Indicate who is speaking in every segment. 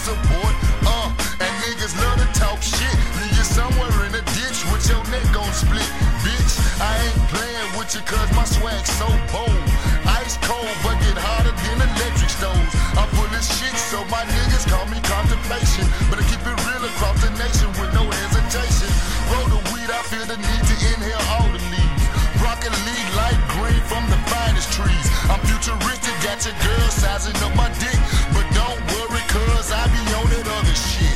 Speaker 1: support. And niggas love to talk shit. Leave you somewhere in a ditch with your neck gon' split. Bitch, I ain't playing with you cause my swag's so bold. Ice cold, but get hotter than electric stoves. I'm full of shit, so my niggas call me contemplation. But I keep it real across the nation with no hesitation. Roll the weed, I feel the need to inhale all the leaves. Broccoli, light green from the finest trees. I'm futuristic, got your girl sizing up my dick. But don't worry, cause I be on that other shit.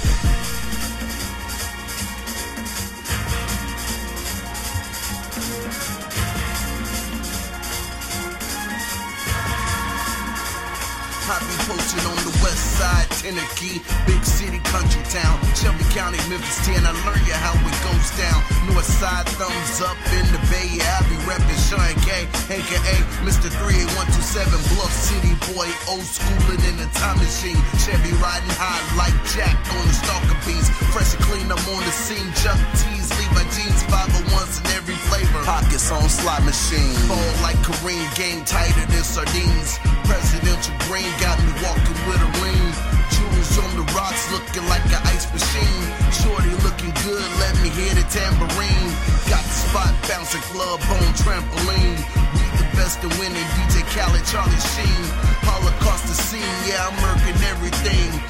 Speaker 2: I be posted on the west side, Tennessee, big city, country town, Shelby County, Memphis 10. I learn you how it goes down. North side, thumbs up in the Bay. Yeah, I be reppin' Sean K, aka Mr. 38127, Bluff City boy, old schoolin' in the time machine. Chevy riding high like Jack on the stalker beats. Fresh and clean, I'm on the scene. Chuck T's, Levi jeans, 501s in every flavor. Pockets on slot machine. Fall like Kareem, game tighter than sardines. Presidential green got me walking with a ring. Jewels on the rocks looking like an ice machine. Shorty looking good, let me hear the tambourine. Got the spot bouncing, club on trampoline. We the best in winning, DJ Khaled, Charlie Sheen. Holocaust the scene, yeah, I'm murking everything.